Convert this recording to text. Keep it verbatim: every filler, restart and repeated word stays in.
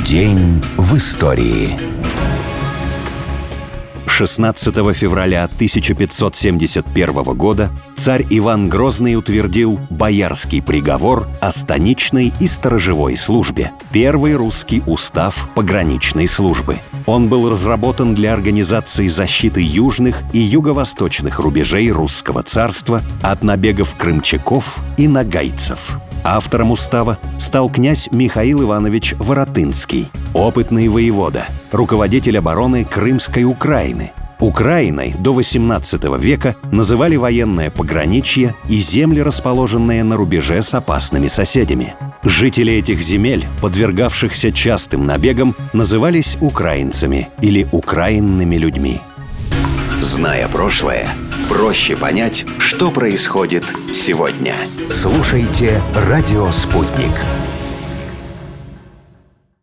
День в истории. шестнадцатого февраля тысяча пятьсот семьдесят первого года царь Иван Грозный утвердил Боярский приговор о станичной и сторожевой службе, первый русский устав пограничной службы. Он был разработан для организации защиты южных и юго-восточных рубежей русского царства от набегов крымчаков и нагайцев. Автором устава стал князь Михаил Иванович Воротынский, опытный воевода, руководитель обороны Крымской Украины. Украиной до восемнадцатого века называли военное пограничье и земли, расположенные на рубеже с опасными соседями. Жители этих земель, подвергавшихся частым набегам, назывались украинцами или украинными людьми. Зная прошлое, проще понять, что происходит сегодня. Слушайте «Радио Спутник».